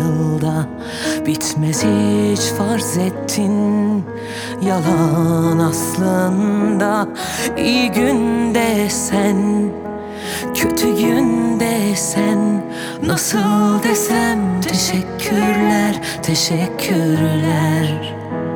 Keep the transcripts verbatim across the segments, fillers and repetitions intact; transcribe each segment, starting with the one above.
yılda bitmez hiç farz ettin. Yalan aslında. İyi günde sen, kötü günde sen. Nasıl desem teşekkürler, teşekkürler.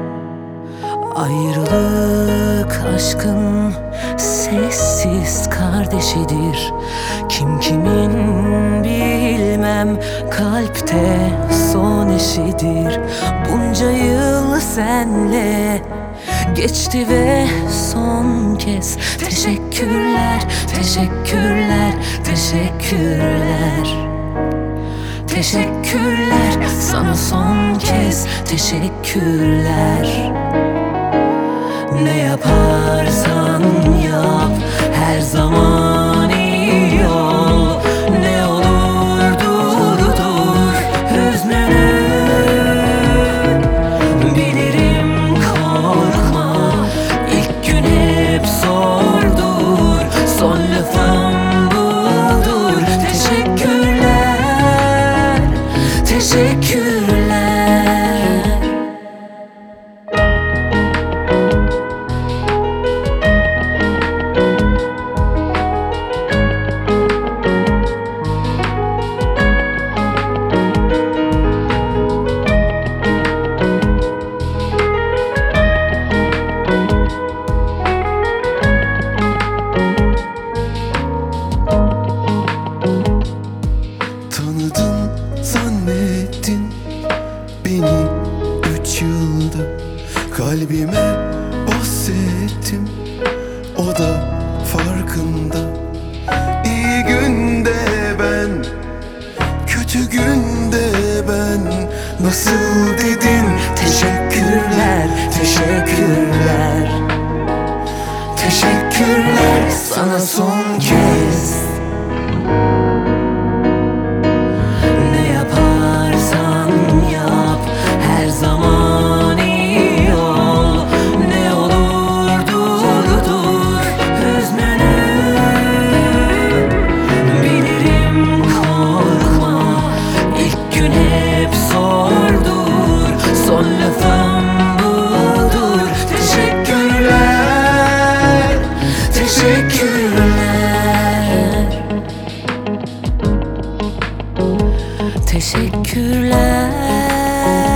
Ayrılık aşkın sessiz kardeşidir. Kim kimin bilmem, kalpte son eşidir. Bunca yıl senle geçti ve son kez teşekkürler, teşekkürler, teşekkürler. Teşekkürler sana son kez, teşekkürler. Ne yaparsan yap, her zaman iyi ol. Ne olur dur dur hüznünü. Bilirim korkma, ilk gün hep zordur. Son lafım budur. Teşekkürler, teşekkürler. Tanıdın zannettin beni üç yılda. Kalbime bahsettim, o da farkında. İyi günde ben, kötü günde ben. Nasıl dedin Teşekkürler, teşekkürler. Teşekkürler sana son kez. Ne yaparsan yap, her zaman iyi ol. Ne olur dur dur hüznünü. Bilirim korkma, ilk gün hep zordur. Son lafım budur. Teşekkürler, teşekkürler. Teşekkürler.